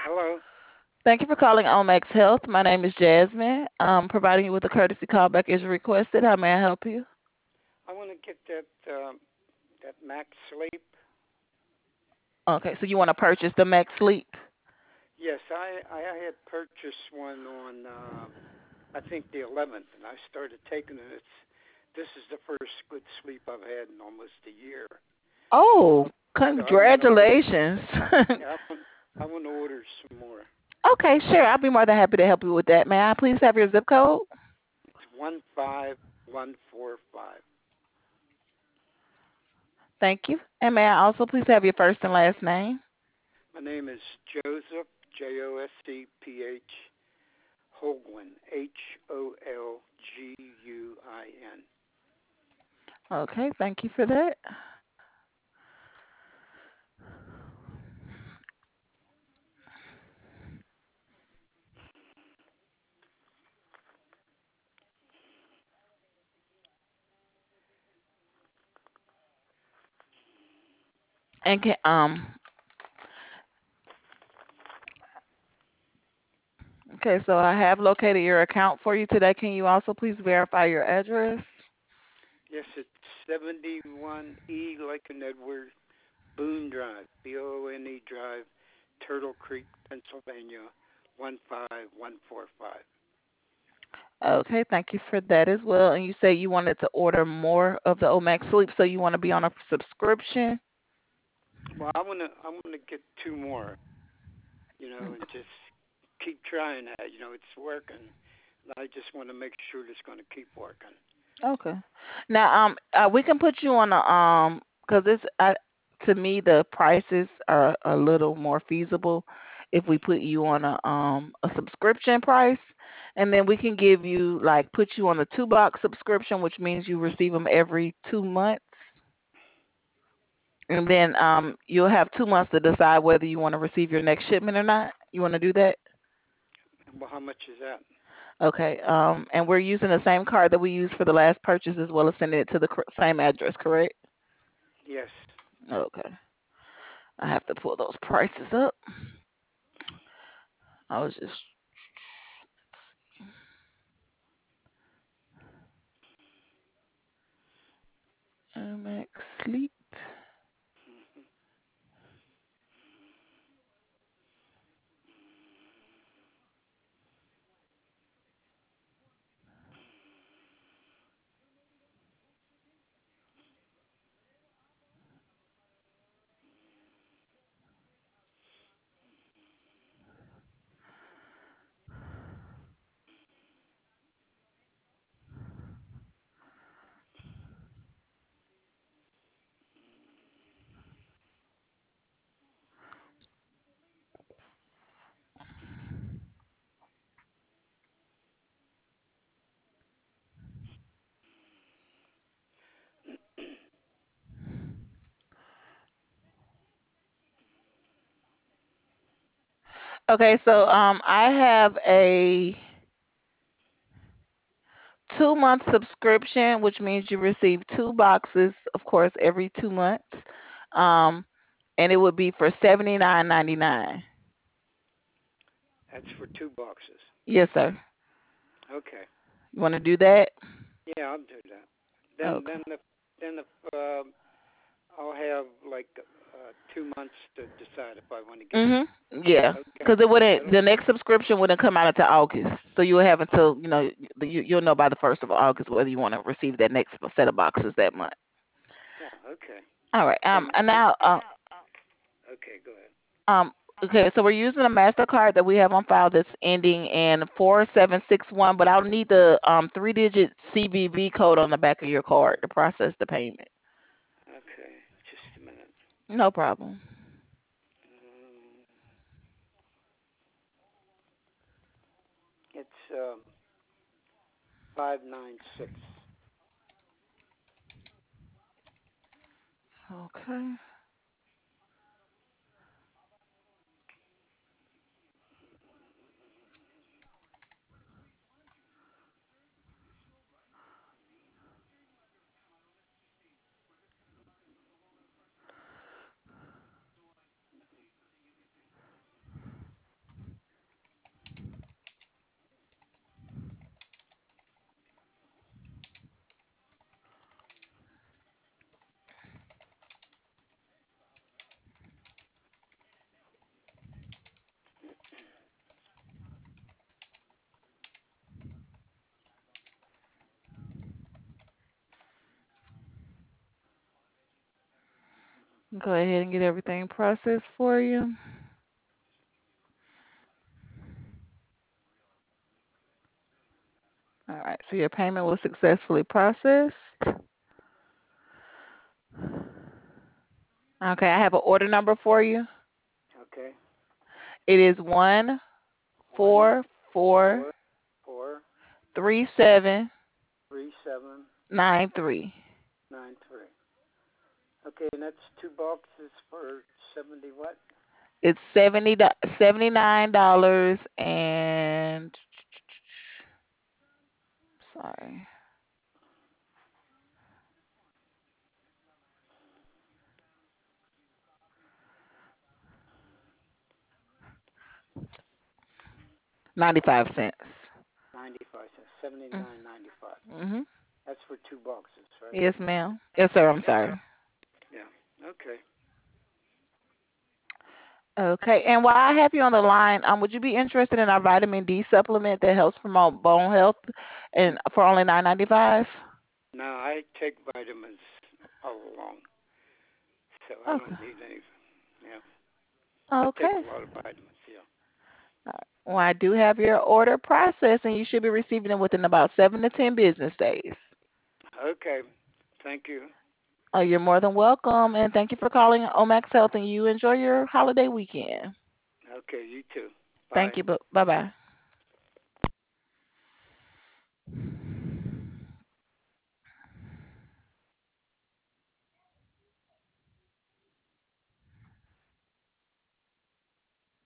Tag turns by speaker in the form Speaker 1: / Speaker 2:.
Speaker 1: Hello.
Speaker 2: Thank you for calling Omax Health. My name is Jasmine. Providing you with a courtesy callback is requested. How may I help you?
Speaker 1: I want to get that Max Sleep.
Speaker 2: Okay, so you want to purchase the Max Sleep?
Speaker 1: Yes, I had purchased one on I think the 11th, and I started taking it. This is the first good sleep I've had in almost a year.
Speaker 2: Oh,
Speaker 1: So I want to order.
Speaker 2: congratulations.
Speaker 1: Yeah, I want to order some more.
Speaker 2: Okay, sure. I'll be more than happy to help you with that. May I please have your zip code?
Speaker 1: It's 15145.
Speaker 2: Thank you. And may I also please have your first and last name?
Speaker 1: My name is Joseph Joseph Holguin Holguin.
Speaker 2: Okay, thank you for that. And okay, so I have located your account for you today. Can you also please verify your address?
Speaker 1: Yes, it's 71E like in Edward Boone Drive, Bone Drive, Turtle Creek, Pennsylvania, 15145.
Speaker 2: Okay, thank you for that as well. And you say you wanted to order more of the Omax Sleep, so you want to be on a subscription?
Speaker 1: Well, I wanna get two more, and just keep trying that. It's working. And I just want to make sure it's going to keep working.
Speaker 2: Okay. Now, we can put you on because to me the prices are a little more feasible if we put you on a subscription price, and then we can give you like put you on a two box subscription, which means you receive them every 2 months, and then you'll have 2 months to decide whether you want to receive your next shipment or not. You want to do that?
Speaker 1: Well, how much is that?
Speaker 2: Okay. And we're using the same card that we used for the last purchase as well as sending it to the same address, correct?
Speaker 1: Yes.
Speaker 2: Okay. I have to pull those prices up. I was just Max Sleep. Okay, so I have a 2 month subscription, which means you receive two boxes, of course, every 2 months. Um, and it would be for $79.99.
Speaker 1: That's for two boxes.
Speaker 2: Yes, sir.
Speaker 1: Okay.
Speaker 2: You want to do that?
Speaker 1: Yeah, I'll do that. Then
Speaker 2: Okay.
Speaker 1: then if then if I'll have like 2 months to decide if I want to get it.
Speaker 2: Mhm. Yeah,
Speaker 1: Okay.
Speaker 2: because it wouldn't.
Speaker 1: That'll.
Speaker 2: The next subscription wouldn't come out until August, so you will have until you'll know by the 1st of August whether you want to receive that next set of boxes that month.
Speaker 1: Yeah. Okay.
Speaker 2: All right.
Speaker 1: And
Speaker 2: And now,
Speaker 1: okay. Go ahead.
Speaker 2: um, okay. So we're using a Mastercard that we have on file that's ending in 4761, but I'll need the 3-digit CVV code on the back of your card to process the payment.
Speaker 1: Okay. Just a minute.
Speaker 2: No problem.
Speaker 1: It's 596.
Speaker 2: Okay. Go ahead and get everything processed for you. All right, so your payment was successfully processed. Okay, I have an order number for you.
Speaker 1: Okay.
Speaker 2: It is one
Speaker 1: One,
Speaker 2: four four
Speaker 1: four, four,
Speaker 2: 3793.
Speaker 1: 3793. Okay, and that's two boxes for 70 what?
Speaker 2: It's $79 and sorry, 95 cents.
Speaker 1: 95 cents. 79.95.
Speaker 2: Mhm.
Speaker 1: That's for two boxes, right?
Speaker 2: Yes, ma'am. Yes, sir. I'm sorry.
Speaker 1: Yeah. Okay.
Speaker 2: Okay, and while I have you on the line, would you be interested in our vitamin D supplement that helps promote bone health, and for only $9.95?
Speaker 1: Now I take vitamins all along, so I
Speaker 2: Okay.
Speaker 1: don't need any. Yeah. I take
Speaker 2: Okay.
Speaker 1: a lot of vitamins. Yeah.
Speaker 2: All right. Well, I do have your order processed, and you should be receiving it within about 7 to 10 business days.
Speaker 1: Okay. Thank you.
Speaker 2: Oh, you're more than welcome, and thank you for calling Omax Health, and you enjoy your holiday weekend.
Speaker 1: Okay. You too.
Speaker 2: Thank
Speaker 1: Bye.
Speaker 2: you. Bye bye.